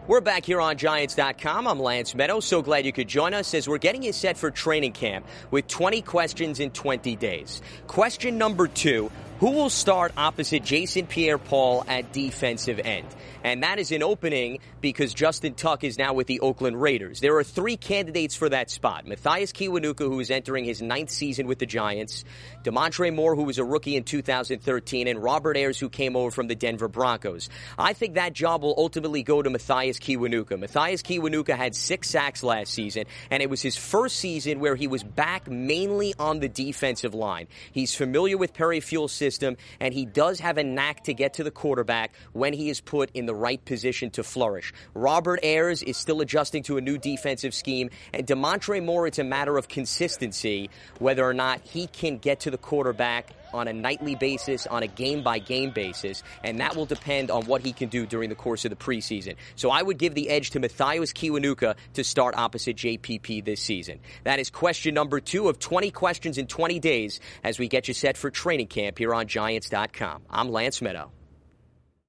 We're back here on Giants.com. I'm Lance Meadows. So glad you could join us as we're getting you set for training camp with 20 questions in 20 days. Question number 2, who will start opposite Jason Pierre-Paul at defensive end? And that is an opening because Justin Tuck is now with the Oakland Raiders. There are 3 candidates for that spot. Mathias Kiwanuka, who is entering his 9th season with the Giants, Damontre Moore, who was a rookie in 2013, and Robert Ayers, who came over from the Denver Broncos. I think that job will ultimately go to Mathias Kiwanuka. Mathias Kiwanuka had 6 sacks last season, and it was his first season where he was back mainly on the defensive line. He's familiar with Perry Fuel's system, and he does have a knack to get to the quarterback when he is put in the right position to flourish. Robert Ayers is still adjusting to a new defensive scheme, and Damontre Moore, it's a matter of consistency, whether or not he can get to the quarterback on a nightly basis, on a game-by-game basis, and that will depend on what he can do during the course of the preseason. So I would give the edge to Mathias Kiwanuka to start opposite JPP this season. That is question number 2 of 20 questions in 20 days as we get you set for training camp here on Giants.com. I'm Lance Meadow.